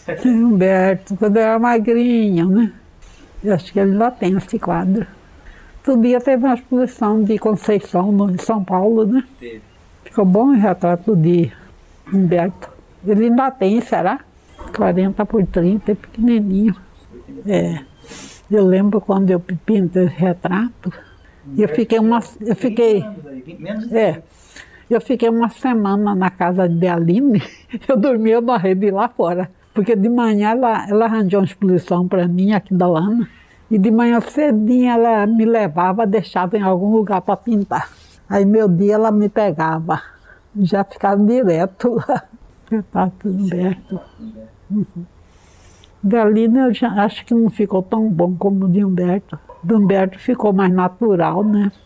Humberto, quando eu era magrinho, né? Eu acho que ele ainda tem esse quadro. Outro dia teve uma exposição de Conceição, em São Paulo, né? Teve. Ficou bom o retrato de Humberto. Ele ainda tem, será? 40 por 30, é pequenininho. É. Eu lembro quando eu pintei esse retrato, eu fiquei uma semana na casa de Aline, eu dormia na rede lá fora. Porque de manhã ela arranjou uma exposição para mim aqui da Ana. E de manhã cedinho ela me levava, deixava em algum lugar para pintar. Aí meu dia ela me pegava, já ficava direto lá. Retrato do Humberto. De Aline eu já acho que não ficou tão bom como o de Humberto. Do Humberto ficou mais natural, né?